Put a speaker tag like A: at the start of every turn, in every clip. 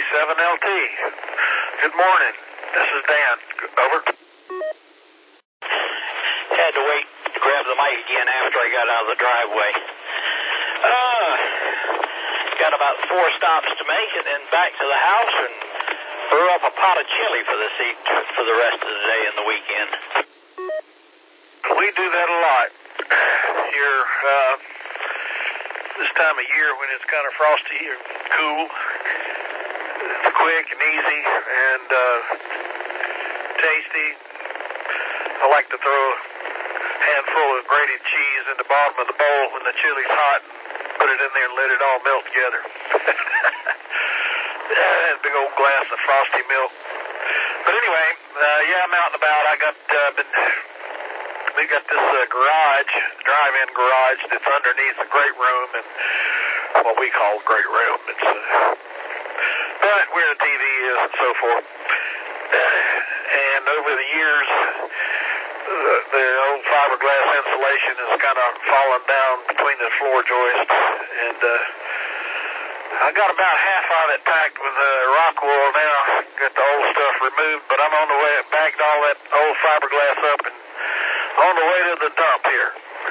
A: AD7LT. Good morning. This is Dan. Over.
B: Had to wait to grab the mic again after I got out of the driveway. Got about 4 stops to make and then back to the house and brew up a pot of chili for the rest of the day and the weekend.
A: We do that a lot here this time of year when it's kind of frosty or cool. It's quick and easy and tasty. I like to throw a handful of grated cheese in the bottom of the bowl when the chili's hot and put it in there and let it all melt together. And a big old glass of frosty milk. But anyway, I'm out and about. We got this drive-in garage that's underneath the great room, and what we call great room. It's but where the TV is and so forth. And over the years, the old fiberglass insulation has kind of fallen down between the floor joists, and I got about half of it packed with rock wool now. Got the old stuff removed, but I'm on the way. Bagged all that old fiberglass up and on the way to the dump here.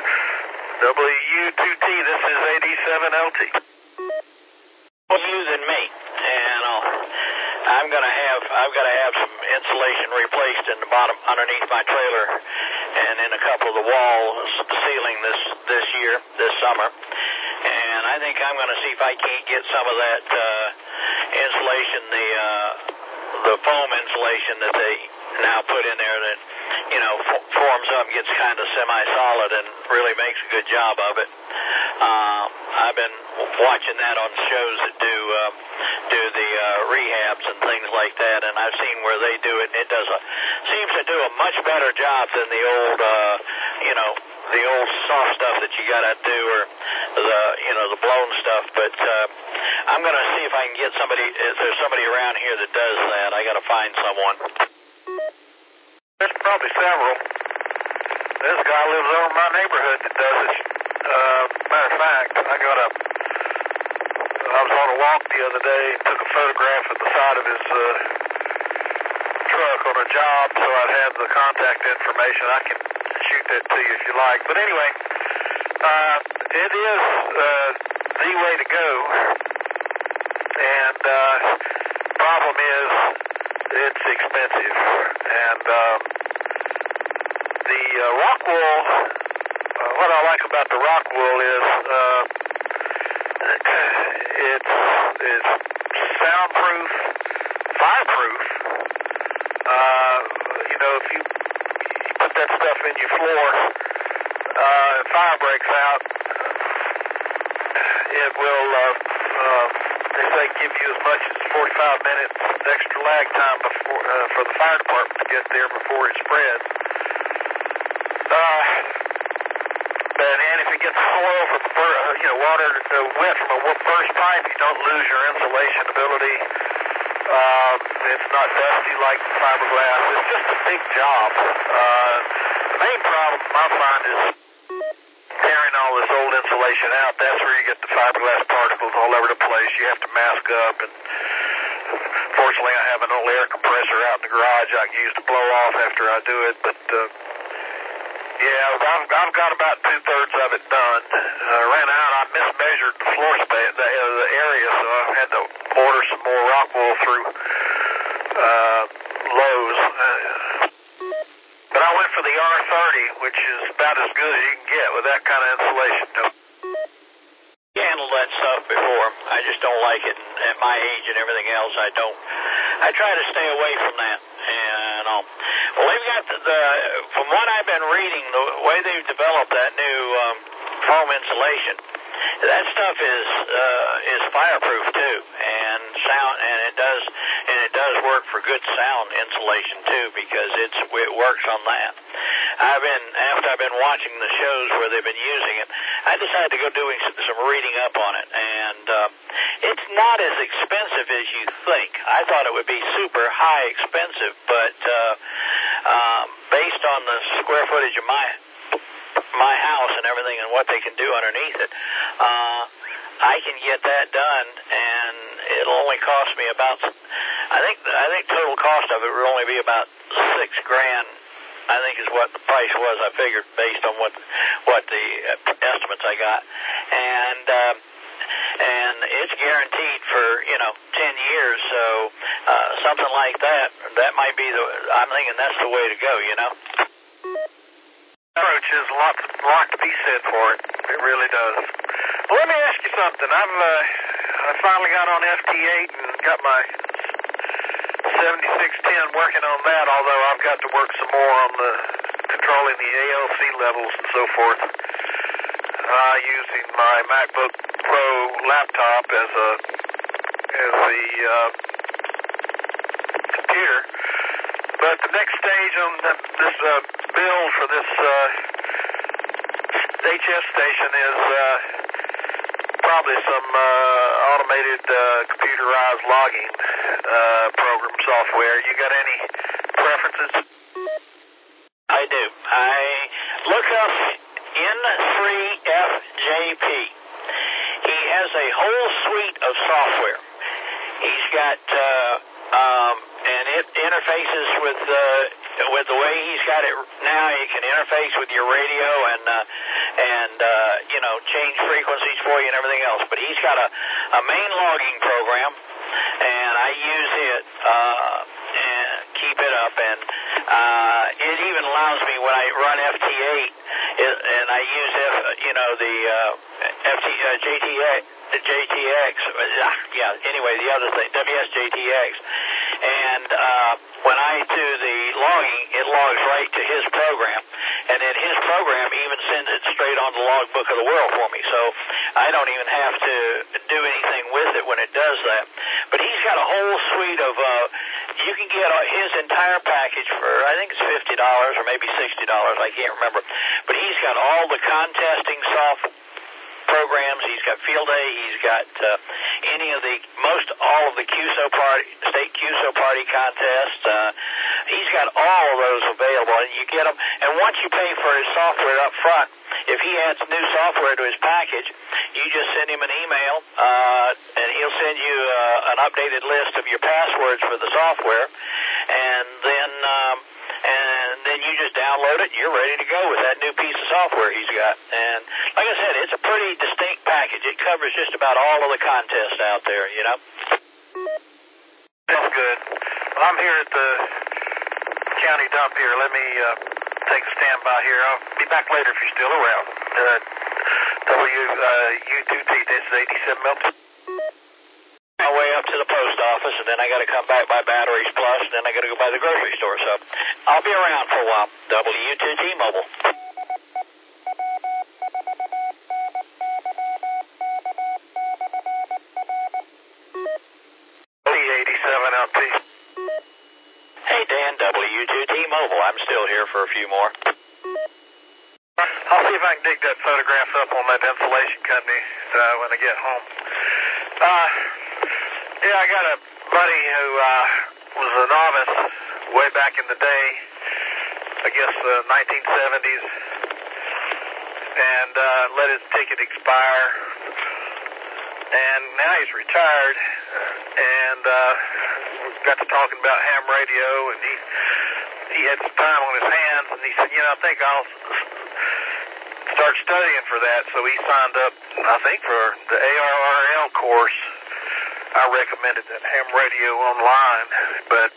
A: W2T, this is AD7LT.
B: More you than me, and I've got to have some insulation replaced in the bottom underneath my trailer and in a couple of the walls ceiling this summer. And I think I'm going to see if I can't get some of that insulation, the foam insulation that they now put in there that, forms up, gets kind of semi-solid and really makes a good job of it. I've been watching that on shows that do the rehabs and things like that, and I've seen where they do it, and it seems to do a much better job than the old, the old soft stuff that you gotta do, or the blown stuff. But I'm gonna see if I can get somebody. If there's somebody around here that does that, I gotta find someone.
A: There's probably several. This guy lives over in my neighborhood that does it. Matter of fact, I was on a walk the other day, took a photograph of the side of his truck on a job, so I'd have the contact information. I can shoot that to you if you like. But anyway, it is the way to go. And problem is, it's expensive. And the rock wool, what I like about the rock wool is it's soundproof, fireproof. If you put that stuff in your floor, fire breaks out, it will, they say, give you as much as 45 minutes extra lag time for the fire department to get there before it spreads. And if it gets oil from water wet from a burst pipe, you don't lose your insulation ability. It's not dusty like fiberglass. It's just a big job. The main problem I find is tearing all this old insulation out. That's where you get the fiberglass particles all over the place. You have to mask up, and fortunately I have an old air compressor out in the garage I can use to blow off after I do it. But I've got about 2/3 of it done. Ran out. I mismeasured the floor space, the area, so I had to order some more rock wool through Lowe's. But I went for the R30, which is about as good as you can get with that kind of insulation.
B: I handled that stuff before. I just don't like it. And at my age and everything else, I don't. I try to stay away from that. And well, they've got from what I've been reading, the way they've developed that new foam insulation, that stuff is fireproof too, and it does work for good sound insulation too, because it works on that. After I've been watching the shows where they've been using it, I decided to go doing some reading up on it, and it's not as expensive as you think. I thought it would be super high expensive, but based on the square footage of my house and everything and what they can do underneath it, I can get that done, and it'll only cost me about, I think total cost of it would only be about $6,000. I think is what the price was. I figured based on what the estimates I got, and it's guaranteed for 10 years. So something like that might be I'm thinking that's the way to go.
A: Approach is a lot to be said for it. It really does. Well, let me ask you something. I finally got on FT8 and got my 7610 working on that, although I've got to work some more on the controlling the ALC levels and so forth. Using my MacBook Pro laptop as the computer. But the next stage on this build for this HS station is probably some automated computerized logging program software. You got any preferences?
B: I do. I look up N3FJP. He has a whole suite of software. He's got and it interfaces with the way he's got it now. You can interface with your radio and change frequencies for you and everything else. But he's got a main logging program, and I use it and keep it up. And it even allows me when I run FT8 and I use JTX, anyway, the other thing, WSJTX, and when I do the logging, it logs right to his program, and then his program even sends it straight on the logbook of the world for me, so I don't even have to do anything with it when it does that. But he's got a whole suite of, you can get his entire package for, I think it's $50 or maybe $60, I can't remember, but he's got all the contesting software programs. He's got Field Day. He's got all of the state QSO party contests. He's got all of those available, and you get them. And once you pay for his software up front, if he adds new software to his package, you just send him an email, and he'll send you an updated list of your passwords for the software, and then you just download it, and you're ready to go with that new piece of software he's got. And like I said, it's a pretty distinct package. It covers just about all of the contests out there,
A: That's good. Well, I'm here at the county dump here. Let me take a standby here. I'll be back later if you're still around. U2T, this is 87 Milton.
B: My way up to the post office, and then I got to come back by Batteries Plus, and then I got to go by the grocery store. So I'll be around for a while. W2T Mobile.
A: T87LT.
B: Hey Dan, W2T Mobile. I'm still here for a few more.
A: I'll see if I can dig that photograph up on that insulation company when I get home. I got a buddy who was a novice way back in the day, I guess 1970s, and let his ticket expire. And now he's retired, and got to talking about ham radio, and he had some time on his hands, and he said, I think I'll start studying for that. So he signed up, I think, for the ARRL course. I recommended that ham radio online, but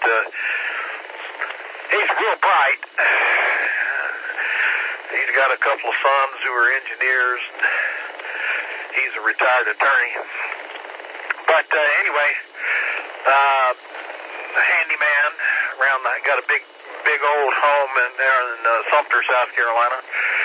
A: he's real bright. He's got a couple of sons who are engineers. He's a retired attorney. But anyway, a handyman around got a big old home there in Sumter, South Carolina.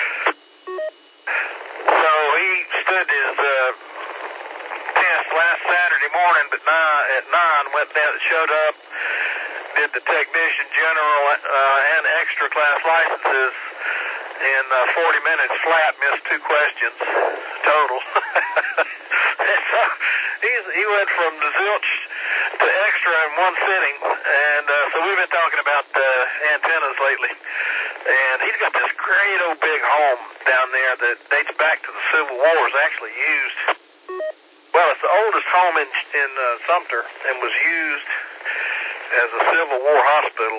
A: So he stood his test last Saturday morning, but at 9 went down, showed up, did the technician general and extra class licenses in 40 minutes flat, missed 2 questions total. So he went from zilch to extra in one sitting, and so we've been talking about antennas lately. And he's got this great old big home down there that dates back to the Civil War, is actually used well, it's the oldest home in Sumter and was used as a Civil War hospital.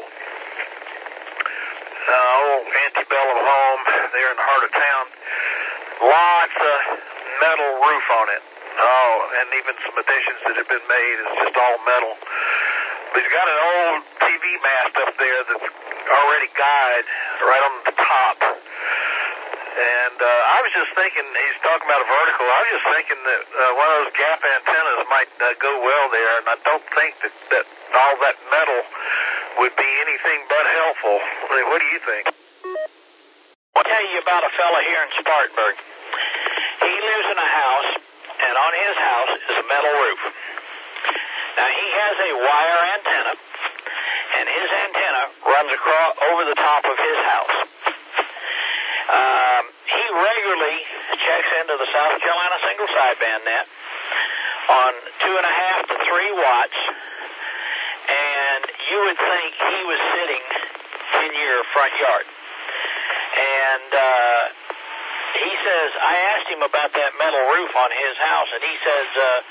A: Old antebellum home there in the heart of town. Lots of metal roof on it. Oh, and even some additions that have been made. It's just all metal. But he's got an old TV mast up there that's already guyed right on the top. And I was just thinking, he's talking about a vertical. I was just thinking that one of those gap antennas might go well there, and I don't think that all that metal would be anything but helpful. I mean, what do you think?
B: I'll tell you about a fella here in Spartanburg. He lives in a house, and on his house is a metal roof. Now, he has a wire antenna, and his antenna runs across over the top of his house. He regularly checks into the South Carolina single sideband net on 2.5 to 3 watts, and you would think he was sitting in your front yard. And he says, I asked him about that metal roof on his house, and he says,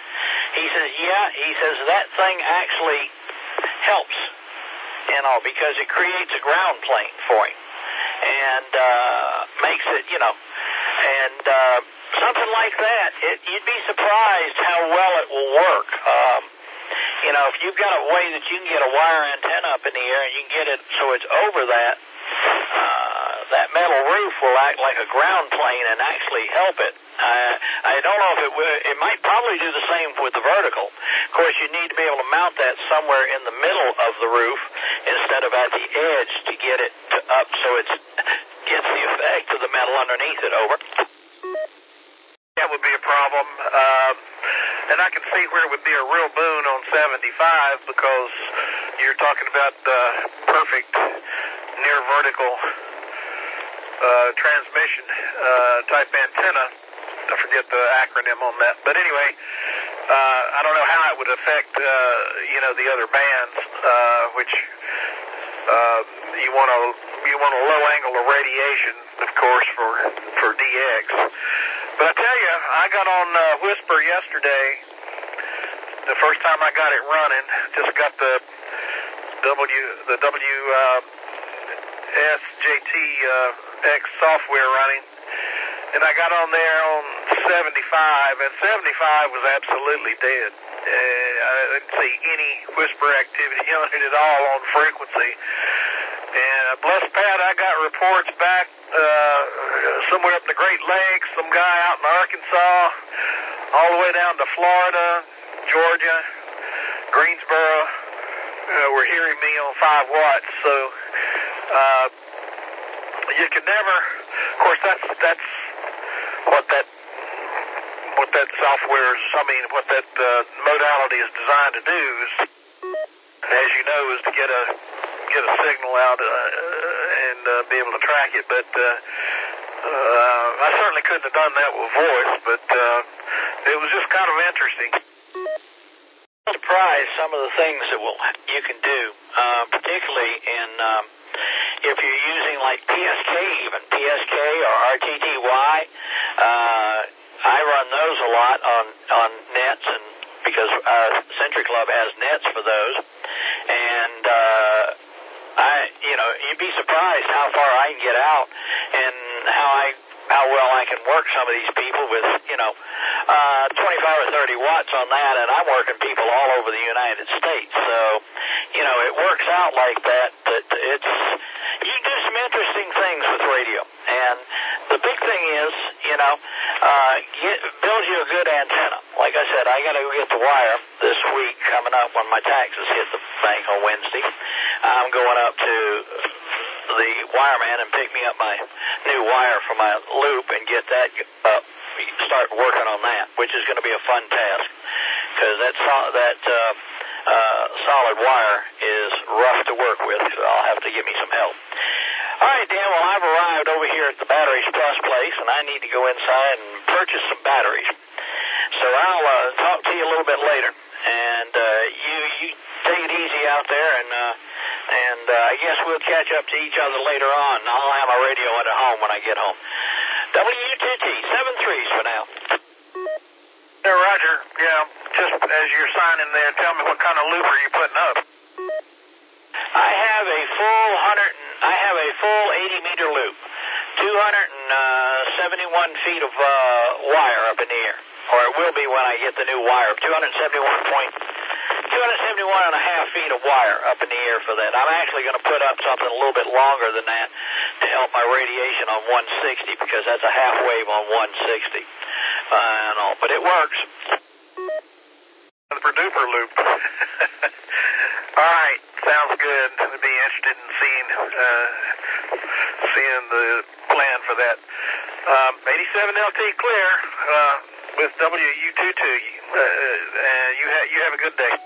B: that thing actually helps, because it creates a ground plane for him. And makes it, and something like that, you'd be surprised how well it will work. If you've got a way that you can get a wire antenna up in the air and you can get it so it's over that, that metal roof will act like a ground plane and actually help it. I don't know if it might probably do the same with the vertical. Of course, you need to be able to mount that somewhere in the middle of the roof instead of at the edge to get it up so it gets the effect of the metal underneath it. Over.
A: That would be a problem. And I can see where it would be a real boon on 75 because you're talking about perfect near vertical transmission type antenna. I forget the acronym on that. But anyway, I don't know how it would affect, the other bands, which you want a low angle of radiation, of course, for DX. But I tell you, I got on Whisper yesterday. The first time I got it running, just got the WSJT-X software running. And I got on there on 75, and 75 was absolutely dead. I didn't see any whisper activity on it at all on frequency. And bless Pat, I got reports back somewhere up in the Great Lakes, some guy out in Arkansas, all the way down to Florida, Georgia, Greensboro, were hearing me on 5 watts. So you can never, of course, that's what that software is, what that modality is designed to do is, as you know, is to get a signal out and be able to track it. But I certainly couldn't have done that with voice, but it was just kind of interesting.
B: I'm surprised some of the things that you can do, particularly in if you're using like PSK or RTTY. I run those a lot on nets, and because Century Club has nets for those, and you'd be surprised how far I can get out and how well I can work some of these people with 25 or 30 watts on that, and I'm working people all over the United States. So it works out like that. That you can do some interesting things with radio, and the big thing is build you a good antenna. Like I said, I got to go get the wire this week coming up when my taxes hit the bank on Wednesday. I'm going up to the wireman and pick me up my new wire for my loop and get that up, start working on that, which is going to be a fun task because that solid wire is rough to work with. So I'll have to give me some help. All right, Dan, well, I've arrived over here at the Batteries Plus place, and I need to go inside and purchase some batteries. So I'll talk to you a little bit later, and you take it easy out there, and I guess we'll catch up to each other later on. I'll have my radio at home when I get home. WTT 73s for now.
A: Yeah, Roger. Yeah, just as you're signing there, tell me what kind of loop are you putting up?
B: I have a full 80-meter loop, 271 feet of wire up in the air, or it will be when I get the new wire, 271 and a half feet of wire up in the air for that. I'm actually going to put up something a little bit longer than that to help my radiation on 160 because that's a half wave on 160. But it works.
A: Super duper loop. All right, sounds good. I'd be interested in seeing the plan for that. 87LT clear with WU22. You have a good day.